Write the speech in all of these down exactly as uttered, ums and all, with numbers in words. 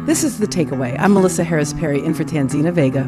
This is The Takeaway. I'm Melissa Harris Perry in for Tanzina Vega.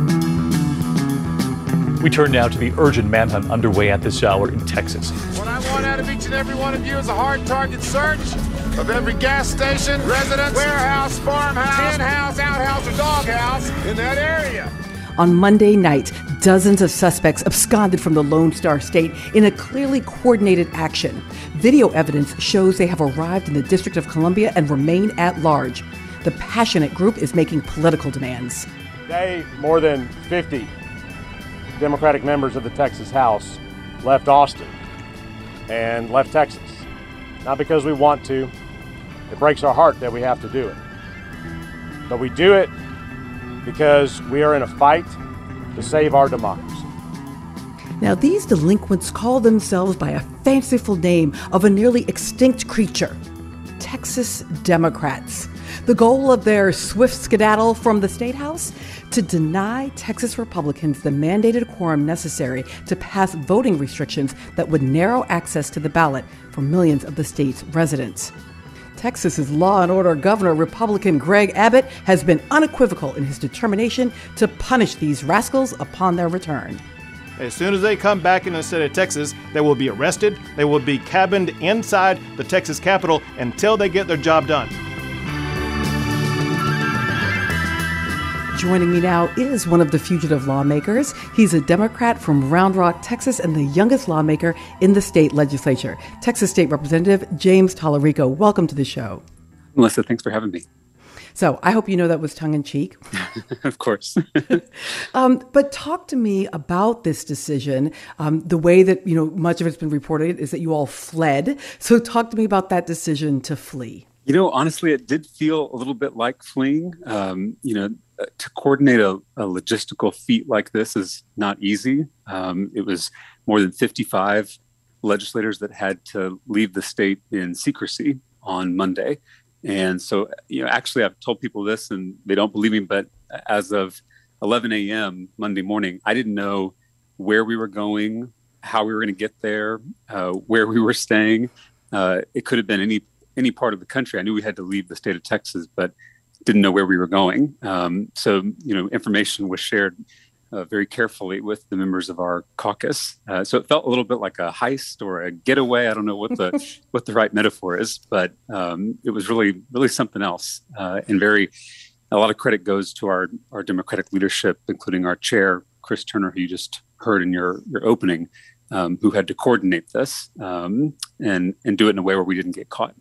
We turn now to the urgent manhunt underway at this hour in Texas. What I want out of each and every one of you is a hard target search of every gas station, residence, warehouse, farmhouse, hen house, outhouse, or doghouse in that area. On Monday night, dozens of suspects absconded from the Lone Star State in a clearly coordinated action. Video evidence shows they have arrived in the District of Columbia and remain at large. The passionate group is making political demands. Today, more than fifty Democratic members of the Texas House left Austin and left Texas. Not because we want to. It breaks our heart that we have to do it. But we do it because we are in a fight to save our democracy. Now, these delinquents call themselves by a fanciful name of a nearly extinct creature, Texas Democrats. The goal of their swift skedaddle from the State House? To deny Texas Republicans the mandated quorum necessary to pass voting restrictions that would narrow access to the ballot for millions of the state's residents. Texas's law and order governor, Republican Greg Abbott, has been unequivocal in his determination to punish these rascals upon their return. As soon as they come back in the state of Texas, they will be arrested. They will be cabined inside the Texas Capitol until they get their job done. Joining me now is one of the fugitive lawmakers. He's a Democrat from Round Rock, Texas, and the youngest lawmaker in the state legislature, Texas State Representative James Talarico. Welcome to the show. Melissa, thanks for having me. So I hope you know that was tongue-in-cheek. Of course. um, but talk to me about this decision. Um, the way that, you know, much of it's been reported is that you all fled. So talk to me about that decision to flee. You know, honestly, it did feel a little bit like fleeing. Um, you know, to coordinate a, a logistical feat like this is not easy. Um, it was more than fifty-five legislators that had to leave the state in secrecy on Monday. And so, you know, actually, I've told people this and they don't believe me, but as of eleven a.m. Monday morning, I didn't know where we were going, how we were going to get there, uh, where we were staying. Uh, it could have been any any part of the country. I knew we had to leave the state of Texas, but didn't know where we were going. Um, so, you know, information was shared uh, very carefully with the members of our caucus. Uh, so it felt a little bit like a heist or a getaway. I don't know what the what the right metaphor is, but um, it was really, really something else. Uh, and very, a lot of credit goes to our, our Democratic leadership, including our chair, Chris Turner, who you just heard in your, your opening, um, who had to coordinate this um, and, and do it in a way where we didn't get caught.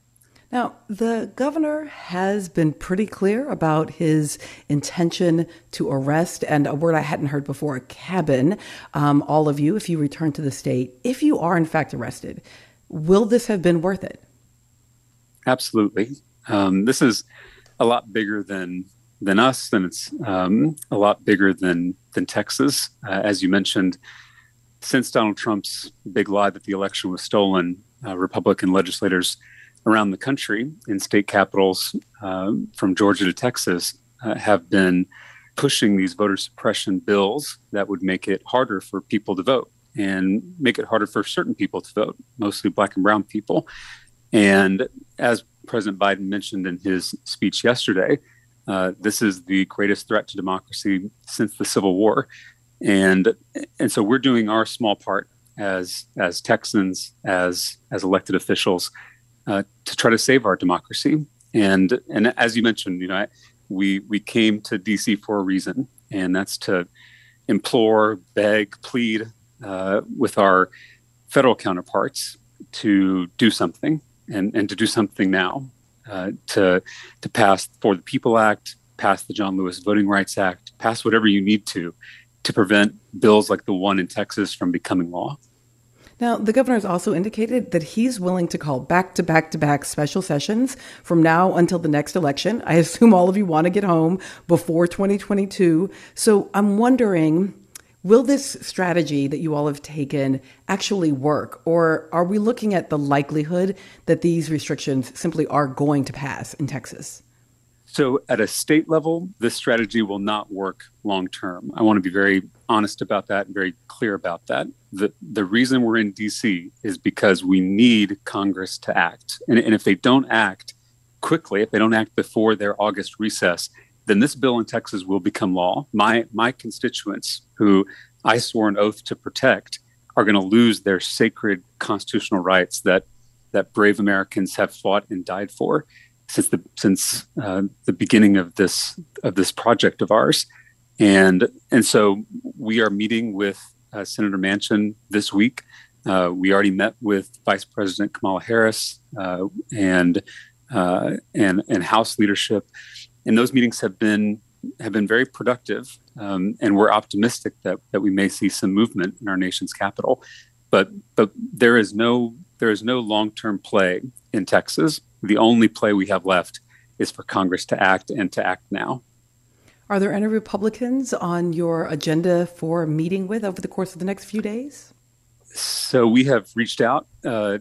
Now, the governor has been pretty clear about his intention to arrest, and a word I hadn't heard before, cabin, um, all of you if you return to the state. If you are in fact arrested, will this have been worth it? Absolutely. Um, this is a lot bigger than than us, and it's um, a lot bigger than than Texas. Uh, as you mentioned, since Donald Trump's big lie that the election was stolen, uh, Republican legislators around the country in state capitals uh, from Georgia to Texas uh, have been pushing these voter suppression bills that would make it harder for people to vote and make it harder for certain people to vote, mostly Black and brown people. And as President Biden mentioned in his speech yesterday, uh, this is the greatest threat to democracy since the Civil War. And and so we're doing our small part as as Texans, as as elected officials, Uh, to try to save our democracy. And and as you mentioned, you know, we we came to D C for a reason, and that's to implore, beg, plead uh, with our federal counterparts to do something and, and to do something now, uh, to to pass the For the People Act, pass the John Lewis Voting Rights Act, pass whatever you need to to prevent bills like the one in Texas from becoming law. Now, the governor has also indicated that he's willing to call back-to-back-to-back special sessions from now until the next election. I assume all of you want to get home before twenty twenty-two. So I'm wondering, will this strategy that you all have taken actually work? Or are we looking at the likelihood that these restrictions simply are going to pass in Texas? So at a state level, this strategy will not work long term. I want to be very honest about that and very clear about that. The the reason we're in D C is because we need Congress to act. And, and if they don't act, quickly, if they don't act before their August recess, then this bill in Texas will become law. My my constituents, who I swore an oath to protect, are going to lose their sacred constitutional rights that that brave Americans have fought and died for since the since uh, the beginning of this of this project of ours. And and so we are meeting with uh, Senator Manchin this week. Uh, we already met with Vice President Kamala Harris uh, and uh, and and House leadership. And those meetings have been have been very productive, um, and we're optimistic that that we may see some movement in our nation's capital. But but there is no there is no long-term play in Texas. The only play we have left is for Congress to act, and to act now. Are there any Republicans on your agenda for meeting with over the course of the next few days? So we have reached out uh,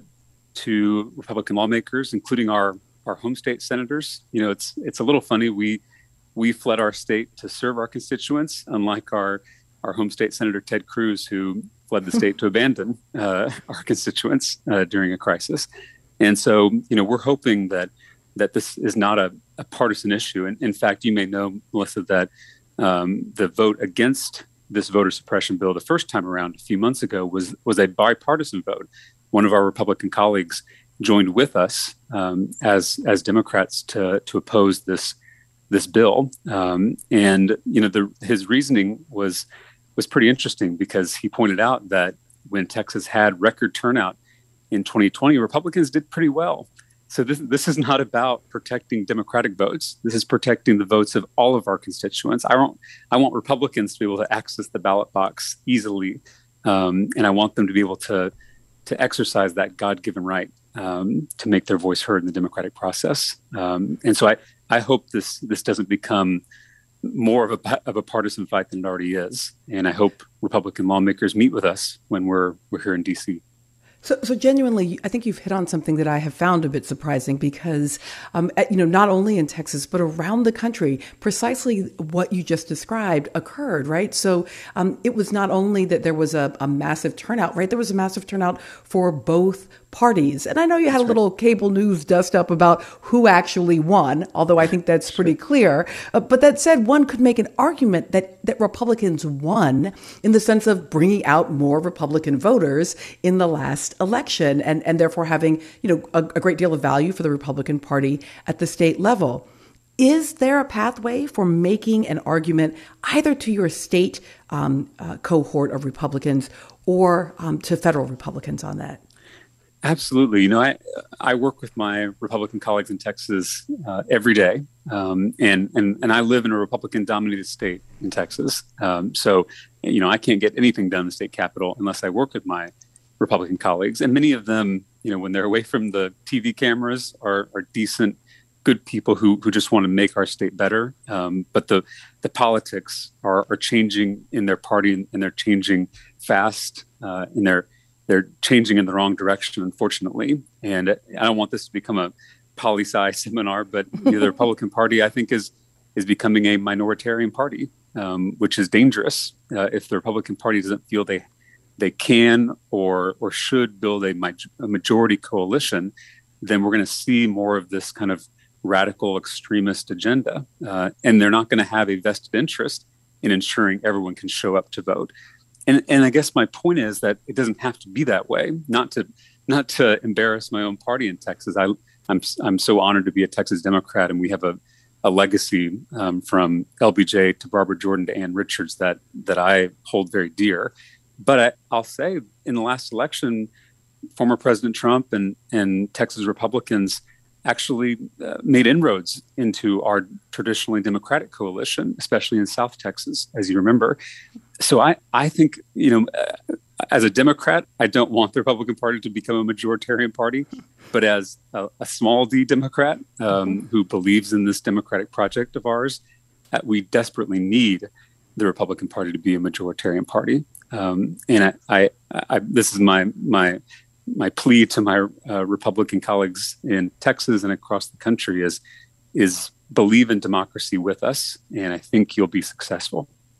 to Republican lawmakers, including our our home state senators. You know, it's it's a little funny. We we fled our state to serve our constituents, unlike our our home state senator Ted Cruz, who fled the state to abandon uh, our constituents uh, during a crisis. And so, you know, we're hoping that that this is not a, a partisan issue. And in fact, you may know, Melissa, that um, the vote against this voter suppression bill the first time around a few months ago was was a bipartisan vote. One of our Republican colleagues joined with us um, as as Democrats to to oppose this this bill, um, and you know the, his reasoning was was pretty interesting, because he pointed out that when Texas had record turnout in twenty twenty, Republicans did pretty well. So this this is not about protecting Democratic votes. This is protecting the votes of all of our constituents. I want I want Republicans to be able to access the ballot box easily, um, and I want them to be able to to exercise that God-given right um, to make their voice heard in the democratic process. Um, and so I, I hope this this doesn't become more of a of a partisan fight than it already is. And I hope Republican lawmakers meet with us when we're we're here in D C. So, so genuinely, I think you've hit on something that I have found a bit surprising, because, um, you know, not only in Texas, but around the country, precisely what you just described occurred, right? So um, it was not only that there was a, a massive turnout, right? There was a massive turnout for both parties. And I know you had that's a little right. cable news dust up about who actually won, although I think that's pretty sure. clear. Uh, but that said, one could make an argument that, that Republicans won in the sense of bringing out more Republican voters in the last election, and, and therefore having, you know, a, a great deal of value for the Republican Party at the state level. Is there a pathway for making an argument either to your state um, uh, cohort of Republicans or um, to federal Republicans on that? Absolutely. You know, I I work with my Republican colleagues in Texas uh, every day, um, and and and I live in a Republican-dominated state in Texas. Um, so, you know, I can't get anything done in the state capitol unless I work with my Republican colleagues. And many of them, you know, when they're away from the T V cameras, are are decent, good people who who just want to make our state better. Um, but the the politics are are changing in their party, and they're changing fast uh, in their. They're changing in the wrong direction, unfortunately. And I don't want this to become a poli-sci seminar, but you know, the Republican Party, I think, is is becoming a minoritarian party, um, which is dangerous. Uh, if the Republican Party doesn't feel they they can or or should build a, a majority coalition, then we're going to see more of this kind of radical extremist agenda. Uh, and they're not going to have a vested interest in ensuring everyone can show up to vote. And and I guess my point is that it doesn't have to be that way. Not to not to embarrass my own party in Texas. I I'm I'm so honored to be a Texas Democrat, and we have a a legacy um, from L B J to Barbara Jordan to Ann Richards that that I hold very dear. But I, I'll say, in the last election, former President Trump and and Texas Republicans actually uh, made inroads into our traditionally Democratic coalition, especially in South Texas, as you remember. So I, I think, you know, uh, as a Democrat, I don't want the Republican Party to become a majoritarian party. But as a, a small d Democrat um, who believes in this democratic project of ours, uh, we desperately need the Republican Party to be a majoritarian party. Um, and I, I, I, this is my my my plea to my uh, Republican colleagues in Texas and across the country is is believe in democracy with us, and I think you'll be successful.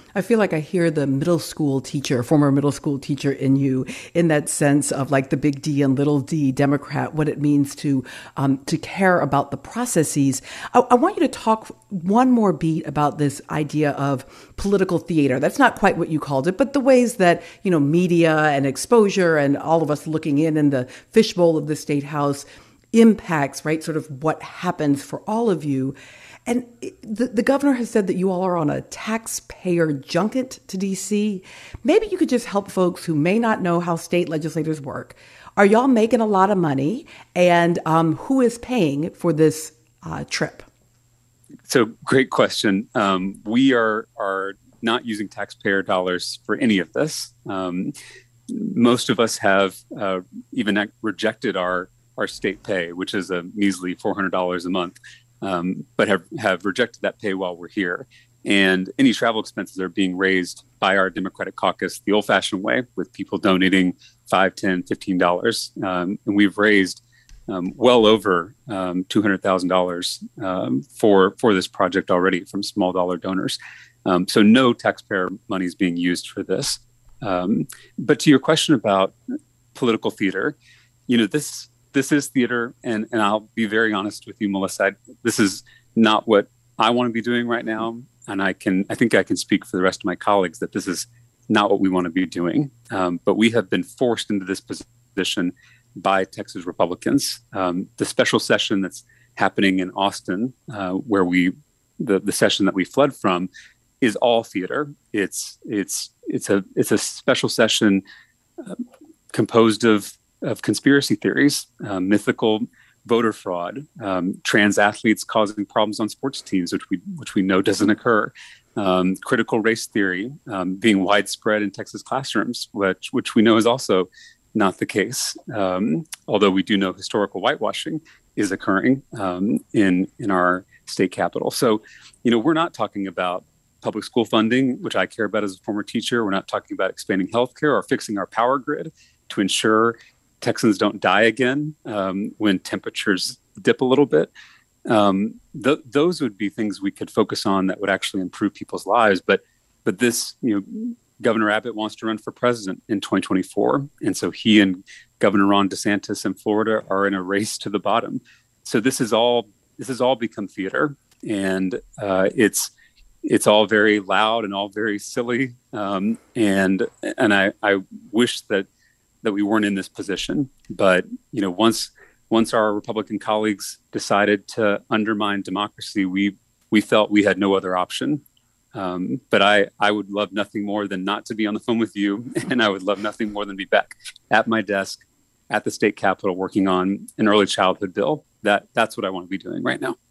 I feel like I hear the middle school teacher, former middle school teacher in you, in that sense of like the big D and little d Democrat, what it means to um, to care about the processes. I, I want you to talk one more beat about this idea of political theater. That's not quite what you called it, but the ways that, you know, media and exposure and all of us looking in in the fishbowl of the State House impacts, right, sort of what happens for all of you. And the, the governor has said that you all are on a taxpayer junket to D C. Maybe you could just help folks who may not know how state legislators work. Are y'all making a lot of money? And um, who is paying for this uh, trip? So great question. Um, we are are not using taxpayer dollars for any of this. Um, most of us have uh, even rejected our, our state pay, which is a measly four hundred dollars a month. Um, but have, have rejected that pay while we're here. And any travel expenses are being raised by our Democratic caucus the old-fashioned way, with people donating five, ten, fifteen dollars. Um, and we've raised um, well over um, two hundred thousand dollars um, for, for this project already from small dollar donors. Um, so no taxpayer money is being used for this. Um, but to your question about political theater, you know, this This is theater, and, and I'll be very honest with you, Melissa. I, this is not what I want to be doing right now, and I can I think I can speak for the rest of my colleagues that this is not what we want to be doing. Um, but we have been forced into this position by Texas Republicans. Um, the special session that's happening in Austin, uh, where we the the session that we fled from, is all theater. It's it's it's a it's a special session uh, composed of. of conspiracy theories, uh, mythical voter fraud, um, trans athletes causing problems on sports teams, which we which we know doesn't occur, um, critical race theory um, being widespread in Texas classrooms, which which we know is also not the case. Um, although we do know historical whitewashing is occurring um, in in our state capital. So, you know, we're not talking about public school funding, which I care about as a former teacher. We're not talking about expanding healthcare or fixing our power grid to ensure Texans don't die again um, when temperatures dip a little bit. Um, th- those would be things we could focus on that would actually improve people's lives. But but this, you know, Governor Abbott wants to run for president in twenty twenty-four. And so he and Governor Ron DeSantis in Florida are in a race to the bottom. So this is all this has all become theater. And uh, it's it's all very loud and all very silly. Um, and and I, I wish that that we weren't in this position. But, you know, once once our Republican colleagues decided to undermine democracy, we we felt we had no other option. Um, but I, I would love nothing more than not to be on the phone with you. And I would love nothing more than be back at my desk at the state capitol working on an early childhood bill. That that's what I want to be doing right now.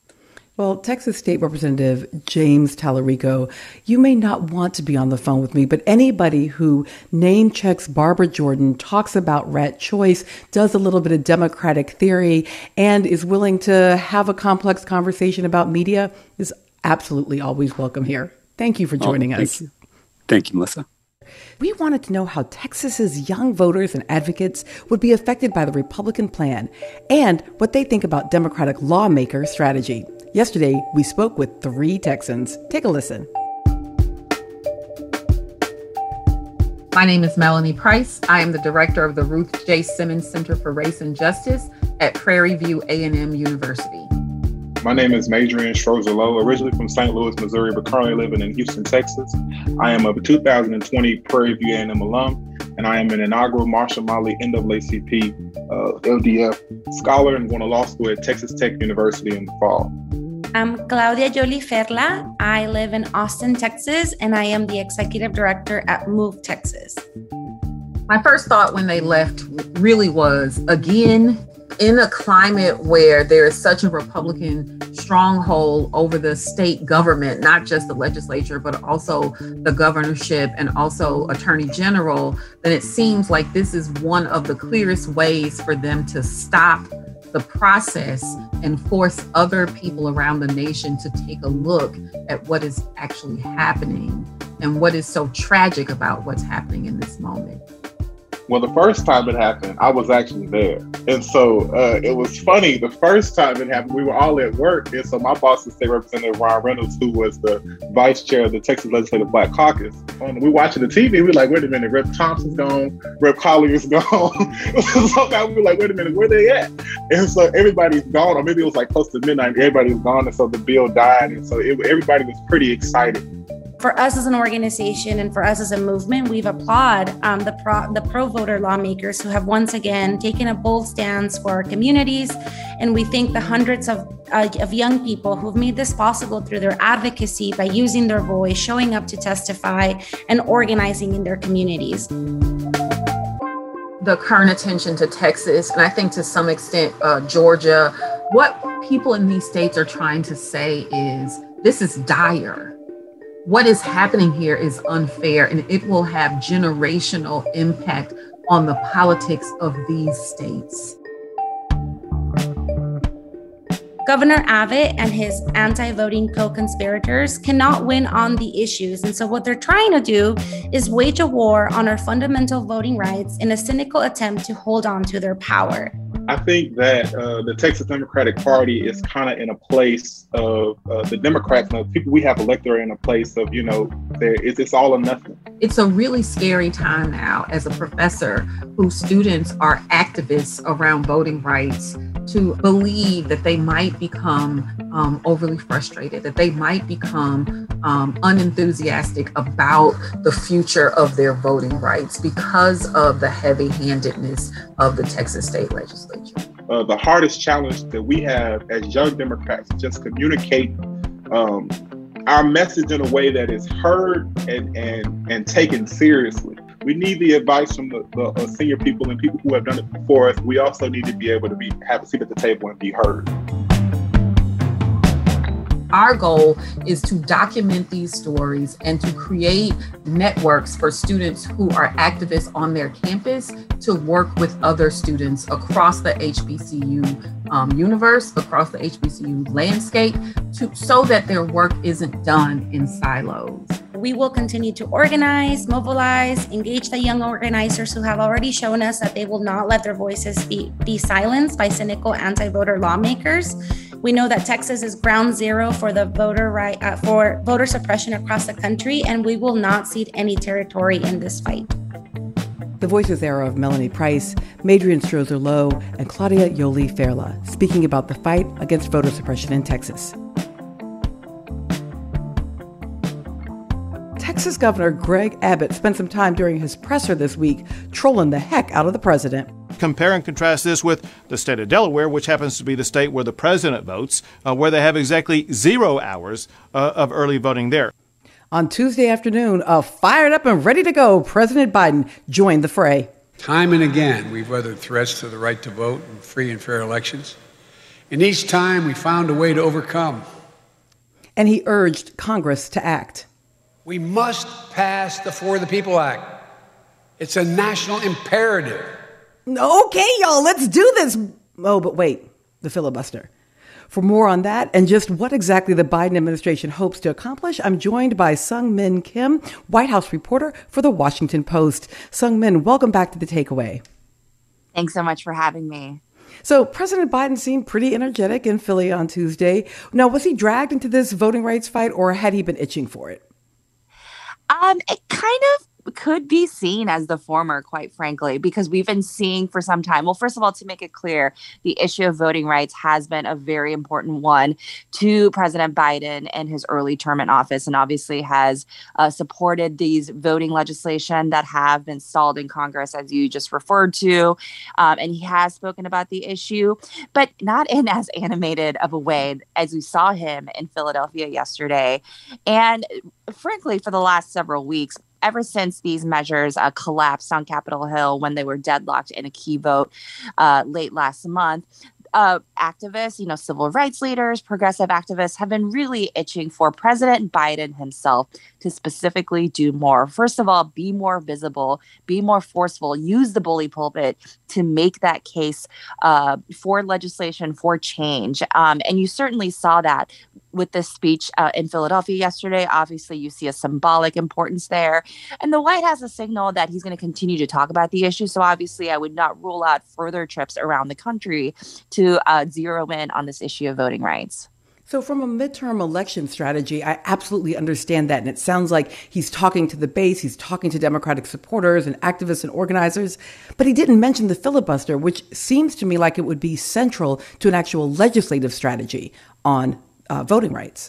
Well, Texas State Representative James Talarico, you may not want to be on the phone with me, but anybody who name checks Barbara Jordan, talks about rat choice, does a little bit of Democratic theory, and is willing to have a complex conversation about media is absolutely always welcome here. Thank you for joining oh, thank us. You. Thank you, Melissa. We wanted to know how Texas's young voters and advocates would be affected by the Republican plan and what they think about Democratic lawmaker strategy. Yesterday, we spoke with three Texans. Take a listen. My name is Melanie Price. I am the director of the Ruth J. Simmons Center for Race and Justice at Prairie View A and M University. My name is Madrian Strozolo, originally from Saint Louis, Missouri, but currently living in Houston, Texas. I am a two thousand twenty Prairie View A and M alum, and I am an inaugural Marshall Motley N double A C P uh, L D F scholar and going to law school at Texas Tech University in the fall. I'm Claudia Jolie Ferla. I live in Austin, Texas, and I am the executive director at Move Texas. My first thought when they left really was, again, in a climate where there is such a Republican stronghold over the state government, not just the legislature, but also the governorship and also attorney general, then it seems like this is one of the clearest ways for them to stop the process and force other people around the nation to take a look at what is actually happening and what is so tragic about what's happening in this moment. Well, the first time it happened, I was actually there. And so uh, it was funny. The first time it happened, we were all at work. And so my boss was State Representative Ron Reynolds, who was the vice chair of the Texas Legislative Black Caucus. And we watching the T V, we were like, wait a minute, Rep Thompson's gone, Rep Collier's gone. Sometimes we were like, wait a minute, where they at? And so everybody's gone, or maybe it was like close to midnight, everybody was gone. And so the bill died. And so it, everybody was pretty excited. For us as an organization and for us as a movement, we've applauded um, the pro the pro-voter lawmakers who have once again taken a bold stance for our communities. And we thank the hundreds of, uh, of young people who've made this possible through their advocacy by using their voice, showing up to testify, and organizing in their communities. The current attention to Texas, and I think to some extent uh, Georgia, what people in these states are trying to say is this is dire. What is happening here is unfair, and it will have generational impact on the politics of these states. Governor Abbott and his anti-voting co-conspirators cannot win on the issues. And so what they're trying to do is wage a war on our fundamental voting rights in a cynical attempt to hold on to their power. I think that uh, the Texas Democratic Party is kind of in a place of uh, the Democrats and the people we have elected are in a place of, you know, there it's, it's all or nothing. It's a really scary time now as a professor whose students are activists around voting rights to believe that they might become um, overly frustrated, that they might become um, unenthusiastic about the future of their voting rights because of the heavy-handedness of the Texas state legislature. Uh, the hardest challenge that we have as young Democrats is just communicate um, our message in a way that is heard and, and, and taken seriously. We need the advice from the, the uh, senior people and people who have done it before us. We also need to be able to be have a seat at the table and be heard. Our goal is to document these stories and to create networks for students who are activists on their campus to work with other students across the H B C U um, universe, across the H B C U landscape, to, so that their work isn't done in silos. We will continue to organize, mobilize, engage the young organizers who have already shown us that they will not let their voices be, be silenced by cynical anti-voter lawmakers. We know that Texas is ground zero for the voter right uh, for voter suppression across the country, and we will not cede any territory in this fight. The voices there of Melanie Price, Madrian Strozer Lowe, and Claudia Yoli Ferla, speaking about the fight against voter suppression in Texas. Texas Governor Greg Abbott spent some time during his presser this week trolling the heck out of the president. Compare and contrast this with the state of Delaware, which happens to be the state where the president votes, uh, where they have exactly zero hours uh, of early voting there. On Tuesday afternoon, uh, fired up and ready to go, President Biden joined the fray. Time and again, we've weathered threats to the right to vote in free and fair elections. And each time we found a way to overcome. And he urged Congress to act. We must pass the For the People Act. It's a national imperative. Okay, y'all, let's do this. Oh, but wait, the filibuster. For more on that and just what exactly the Biden administration hopes to accomplish, I'm joined by Sung Min Kim, White House reporter for The Washington Post. Sung Min, welcome back to The Takeaway. Thanks so much for having me. So President Biden seemed pretty energetic in Philly on Tuesday. Now, was he dragged into this voting rights fight, or had he been itching for it? Um, it kind of could be seen as the former, quite frankly, because we've been seeing for some time. Well, first of all, to make it clear, the issue of voting rights has been a very important one to President Biden in his early term in office, and obviously has uh, supported these voting legislation that have been stalled in Congress, as you just referred to. Um, and he has spoken about the issue, but not in as animated of a way as we saw him in Philadelphia yesterday. And frankly, for the last several weeks, ever since these measures uh, collapsed on Capitol Hill when they were deadlocked in a key vote uh, late last month, uh, activists, you know, civil rights leaders, progressive activists have been really itching for President Biden himself to specifically do more. First of all, be more visible, be more forceful, use the bully pulpit to make that case uh, for legislation, for change. Um, and you certainly saw that with this speech uh, in Philadelphia yesterday. Obviously, you see a symbolic importance there. And the White House has signaled that he's going to continue to talk about the issue. So obviously, I would not rule out further trips around the country to uh, zero in on this issue of voting rights. So from a midterm election strategy, I absolutely understand that. And it sounds like he's talking to the base, he's talking to Democratic supporters and activists and organizers. But he didn't mention the filibuster, which seems to me like it would be central to an actual legislative strategy on uh, voting rights.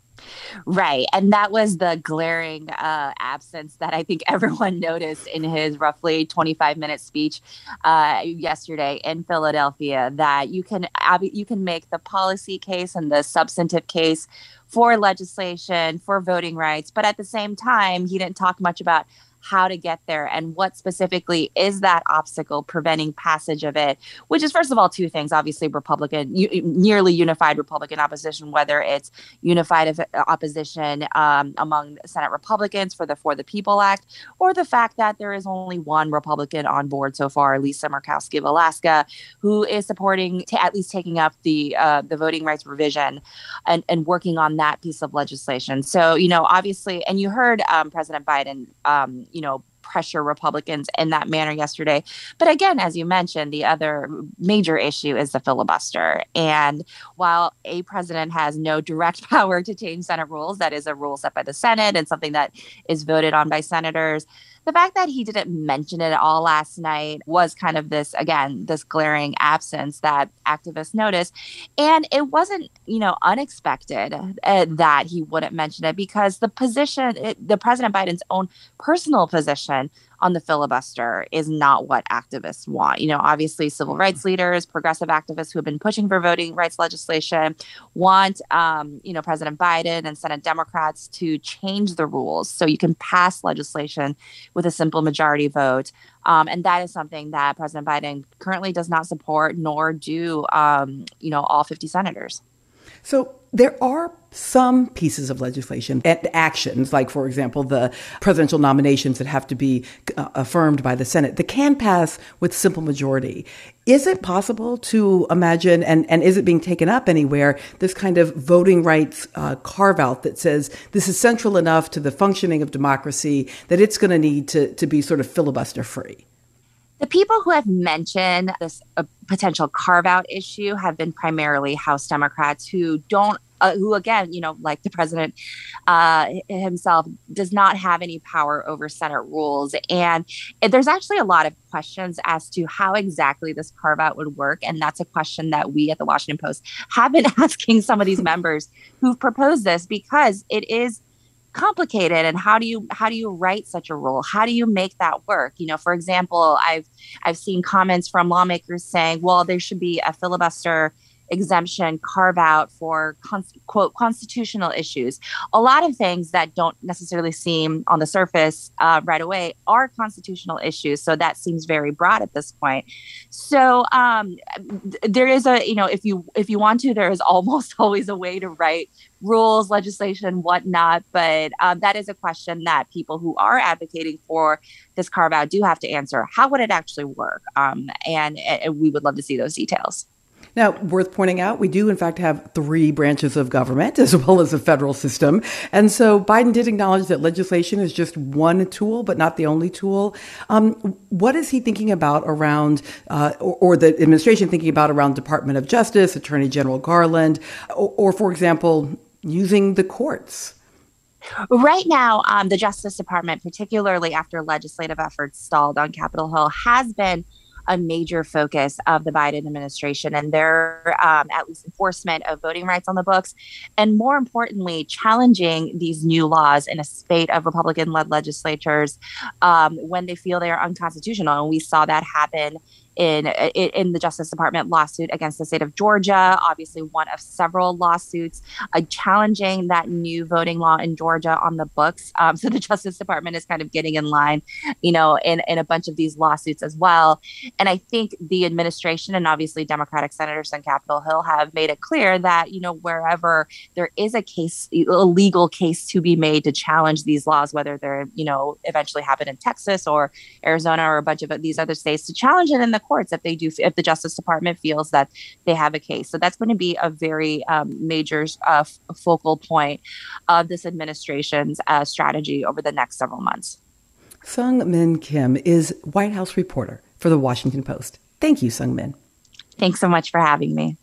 Right. And that was the glaring uh, absence that I think everyone noticed in his roughly twenty-five minute speech uh, yesterday in Philadelphia, that you can you can make the policy case and the substantive case for legislation, for voting rights. But at the same time, he didn't talk much about how to get there and what specifically is that obstacle preventing passage of it, which is, first of all, two things. Obviously, Republican, u- nearly unified Republican opposition, whether it's unified opposition um, among Senate Republicans for the For the People Act, or the fact that there is only one Republican on board so far, Lisa Murkowski of Alaska, who is supporting, t- at least taking up the uh, the voting rights revision and, and working on that piece of legislation. So, you know, obviously, and you heard um, President Biden, um, you know, pressure Republicans in that manner yesterday. But again, as you mentioned, the other major issue is the filibuster. And while a president has no direct power to change Senate rules, that is a rule set by the Senate and something that is voted on by senators. The fact that he didn't mention it at all last night was kind of this, again, this glaring absence that activists noticed. And it wasn't, you know, unexpected uh, that he wouldn't mention it, because the position, it, the President Biden's own personal position on the filibuster is not what activists want. You know, obviously, civil rights leaders, progressive activists who have been pushing for voting rights legislation want, um, you know, President Biden and Senate Democrats to change the rules so you can pass legislation with a simple majority vote. Um, and that is something that President Biden currently does not support, nor do, um, you know, all fifty senators. So there are some pieces of legislation and actions, like, for example, the presidential nominations that have to be uh, affirmed by the Senate, that can pass with simple majority. Is it possible to imagine, and, and is it being taken up anywhere, this kind of voting rights uh, carve out that says this is central enough to the functioning of democracy that it's going to need to to be sort of filibuster free? The people who have mentioned this uh, potential carve-out issue have been primarily House Democrats who don't, uh, who again, you know, like the president uh, himself, does not have any power over Senate rules. And there's actually a lot of questions as to how exactly this carve-out would work. And that's a question that we at the Washington Post have been asking some of these members who've proposed this, because it is complicated. And how do you how do you write such a rule? How do you make that work? You know, for example, I've I've seen comments from lawmakers saying, well, there should be a filibuster exemption carve out for cons- quote constitutional issues. A lot of things that don't necessarily seem on the surface uh, right away are constitutional issues. So that seems very broad at this point. So um, th- there is a, you know, if you if you want to, there is almost always a way to write rules, legislation, whatnot. But um, that is a question that people who are advocating for this carve out do have to answer. How would it actually work? Um, and, and we would love to see those details. Now, worth pointing out, we do, in fact, have three branches of government as well as a federal system. And so Biden did acknowledge that legislation is just one tool, but not the only tool. Um, what is he thinking about around, uh, or, or the administration thinking about around Department of Justice, Attorney General Garland, or, or for example, using the courts? Right now, um, the Justice Department, particularly after legislative efforts stalled on Capitol Hill, has been a major focus of the Biden administration and their um, at least enforcement of voting rights on the books. And more importantly, challenging these new laws in a spate of Republican-led legislatures um, when they feel they are unconstitutional. And we saw that happen in, in the Justice Department lawsuit against the state of Georgia, obviously one of several lawsuits uh, challenging that new voting law in Georgia on the books. Um, so the Justice Department is kind of getting in line, you know, in, in a bunch of these lawsuits as well. And I think the administration and obviously Democratic senators on Capitol Hill have made it clear that, you know, wherever there is a case, a legal case to be made to challenge these laws, whether they're, you know, eventually happen in Texas or Arizona or a bunch of these other states, to challenge it in the courts if they do, if the Justice Department feels that they have a case. So that's going to be a very um, major uh, f- focal point of this administration's uh, strategy over the next several months. Sung Min Kim is White House reporter for The Washington Post. Thank you, Sung Min. Thanks so much for having me.